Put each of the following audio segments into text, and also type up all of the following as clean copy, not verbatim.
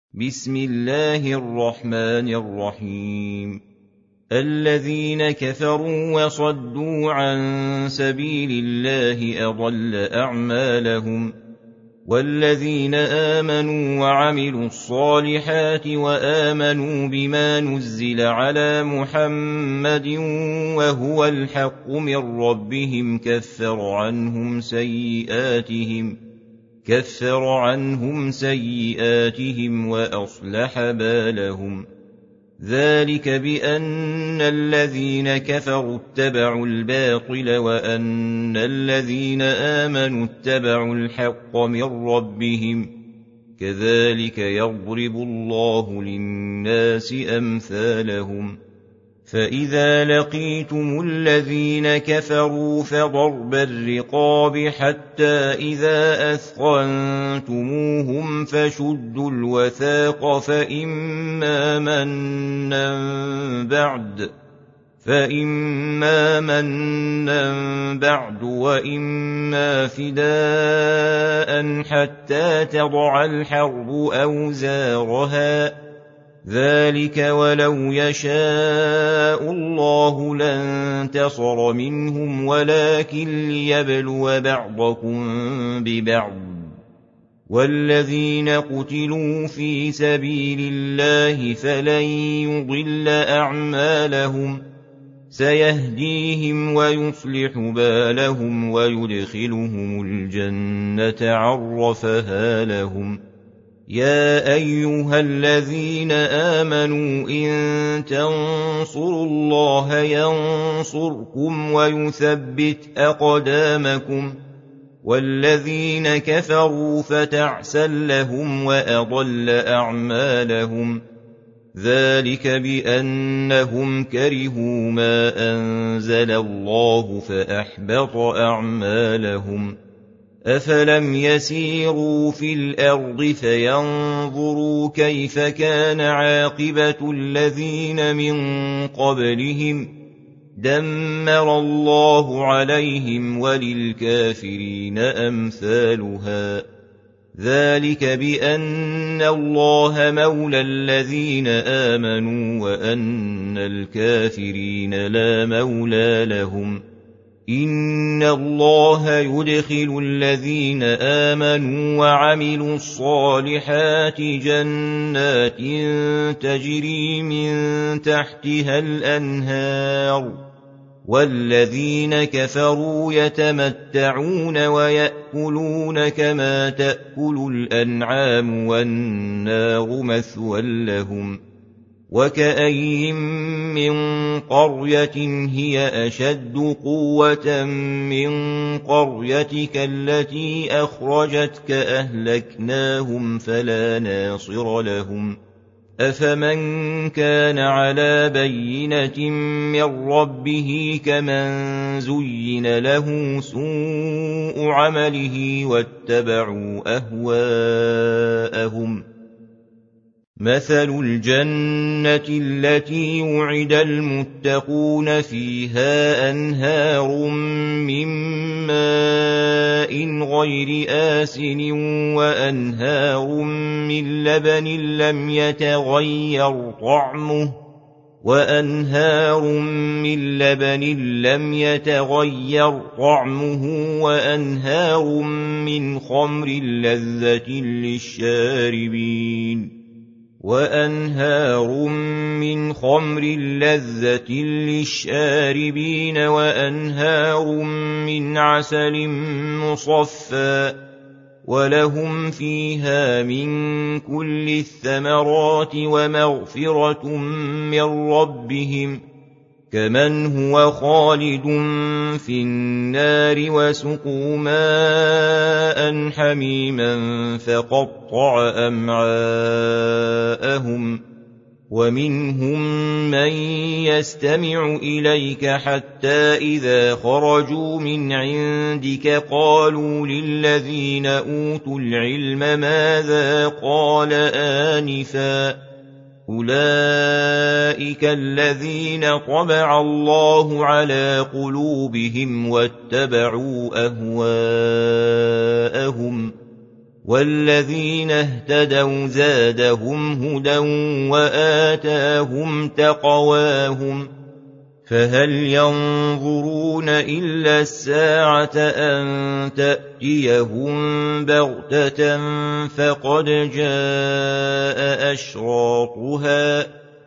بسم الله الرحمن الرحيم. الذين كفروا وصدوا عن سبيل الله أضل أعمالهم، والذين آمنوا وعملوا الصالحات وآمنوا بما نزل على محمد وهو الحق من ربهم كفر عنهم سيئاتهم وأصلح بالهم. ذلك بأن الذين كفروا اتبعوا الباطل وأن الذين آمنوا اتبعوا الحق من ربهم، كذلك يضرب الله للناس أمثالهم. فإذا لقيتم الذين كفروا فضرب الرقاب حتى إذا أثخنتموهم فشدوا الوثاق فإما منا بعد وإما فداء حتى تضع الحرب أوزارها، ذلك ولو يشاء الله لانتصر منهم ولكن ليبلو بعضكم ببعض. والذين قتلوا في سبيل الله فلن يضل أعمالهم، سيهديهم ويصلح بالهم ويدخلهم الجنة عرفها لهم. يا أيها الذين آمنوا إن تنصروا الله ينصركم ويثبت أقدامكم، والذين كفروا فتعسا لهم وأضل أعمالهم. ذلك بأنهم كرهوا ما أنزل الله فأحبط أعمالهم. أفلم يسيروا في الأرض فينظروا كيف كان عاقبة الذين من قبلهم، دمر الله عليهم وللكافرين أمثالها. ذلك بأن الله مولى الذين آمنوا وأن الكافرين لا مولى لهم. إن الله يدخل الذين آمنوا وعملوا الصالحات جنات تجري من تحتها الأنهار، والذين كفروا يتمتعون ويأكلون كما تأكل الأنعام والنار مثوى لهم. وكأين من قرية هي أشد قوة من قريتك التي أخرجتك أهلكناهم فلا ناصر لهم. أفمن كان على بينة من ربه كمن زين له سوء عمله واتبعوا أهواءهم. مثل الجنة التي وعد المتقون فيها أنهار من ماء غير آسن وأنهار من لبن لم يتغير طعمه وأنهار من خمر لذة للشاربين وأنهار من عسل مصفى، ولهم فيها من كل الثمرات ومغفرة من ربهم، كمن هو خالد في النار وسقوا ماء حميما فقطع أمعاءهم. ومنهم من يستمع إليك حتى إذا خرجوا من عندك قالوا للذين أوتوا العلم ماذا قال آنفا، أولئك الذين طبع الله على قلوبهم واتبعوا أهواءهم. والذين اهتدوا زادهم هدى وآتاهم تقواهم فهل ينظرون إلا الساعة أن تأتيهم بغتة فقد جاء أشراطها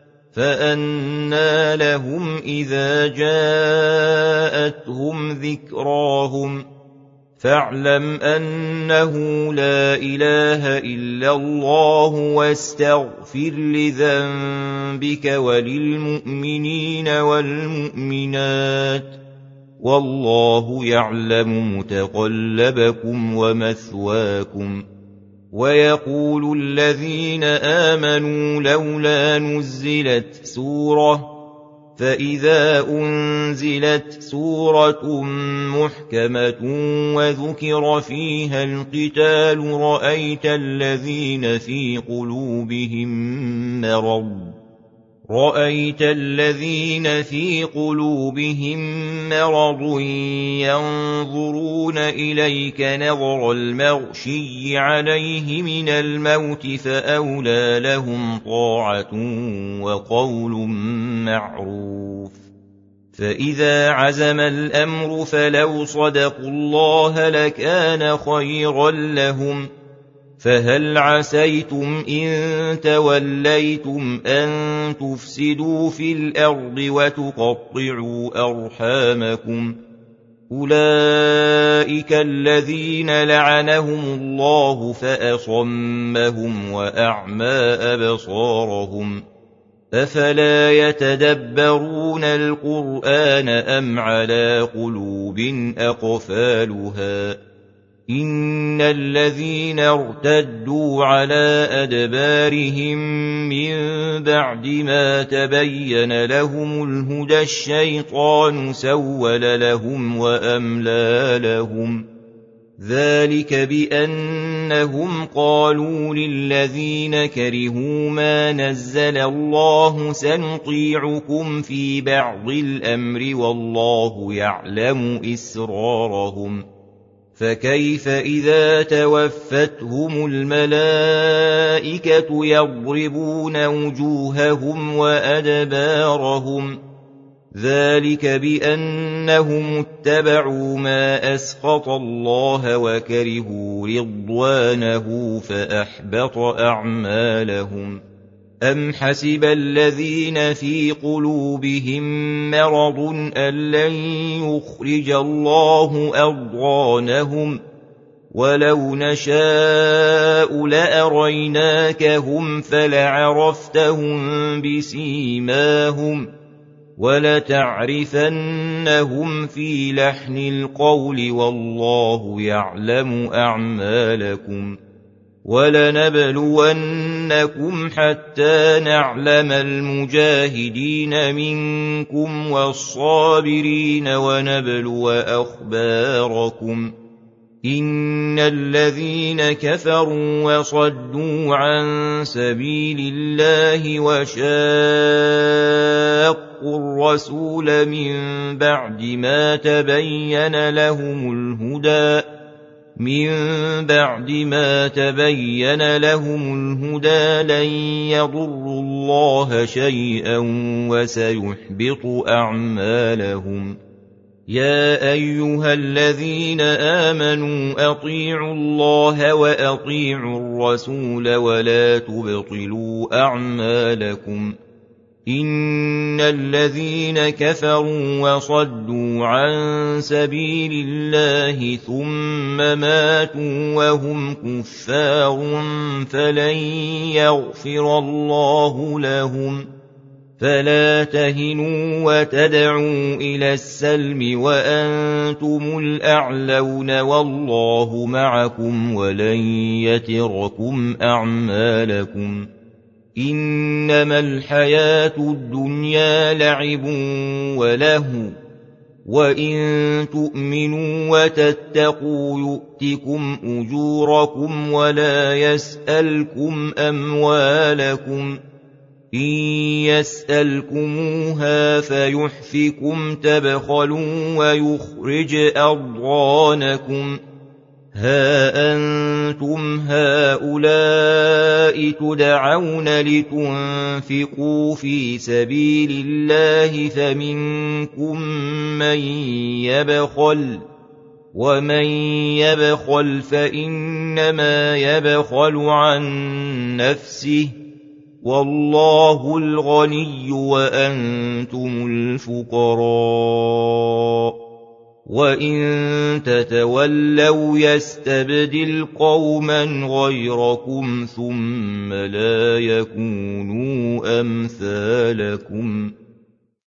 فأنى لهم إذا جاءتهم ذكراهم فاعلم أنه لا إله إلا الله واستغفر لذنبك وللمؤمنين والمؤمنات والله يعلم متقلبكم ومثواكم ويقول الذين آمنوا لولا نزلت سورة فإذا أنزلت سورة محكمة وذكر فيها القتال رأيت الذين في قلوبهم مرض ينظرون إليك نظر المغشي عليه من الموت فأولى لهم طاعة وقول معروف فإذا عزم الأمر فلو صدقوا الله لكان خيرا لهم فهل عسيتم إن توليتم أن تفسدوا في الأرض وتقطعوا أرحامكم أولئك الذين لعنهم الله فأصمهم وأعمى أبصارهم أفلا يتدبرون القرآن أم على قلوب أقفالها إن الذين ارتدوا على أدبارهم من بعد ما تبين لهم الهدى الشيطان سول لهم وأملى لهم ذلك بأنهم قالوا للذين كرهوا ما نزل الله سنطيعكم في بعض الأمر والله يعلم إسرارهم فكيف إذا توفتهم الملائكة يضربون وجوههم وأدبارهم ذلك بأنهم اتبعوا ما أسخط الله وكرهوا رضوانه فأحبط أعمالهم أم حسب الذين في قلوبهم مرض أن لن يخرج الله أضغانهم ولو نشاء لأريناكهم فلعرفتهم بسيماهم ولتعرفنهم في لحن القول والله يعلم أعمالكم ولنبلونكم حتى نعلم المجاهدين منكم والصابرين ونبلو أخباركم إن الذين كفروا وصدوا عن سبيل الله وشاقوا الرسول من بعد ما تبين لهم الهدى لن يضروا الله شيئا وسيحبط أعمالهم يا أيها الذين آمنوا أطيعوا الله وأطيعوا الرسول ولا تبطلوا أعمالكم إن الذين كفروا وصدوا عن سبيل الله ثم ماتوا وهم كفار فلن يغفر الله لهم فلا تهنوا وتدعوا إلى السلم وأنتم الأعلون والله معكم ولن يتركم أعمالكم إنما الحياة الدنيا لعب ولهو وإن تؤمنوا وتتقوا يؤتكم أجوركم ولا يسألكم أموالكم إن يسألكموها فيحفكم تبخلوا ويخرج أضغانكم ها أنتم هؤلاء تدعون لتنفقوا في سبيل الله فمنكم من يبخل ومن يبخل فإنما يبخل عن نفسه والله الغني وأنتم الفقراء وإن تتولوا يستبدل قوما غيركم ثم لا يكونوا أمثالكم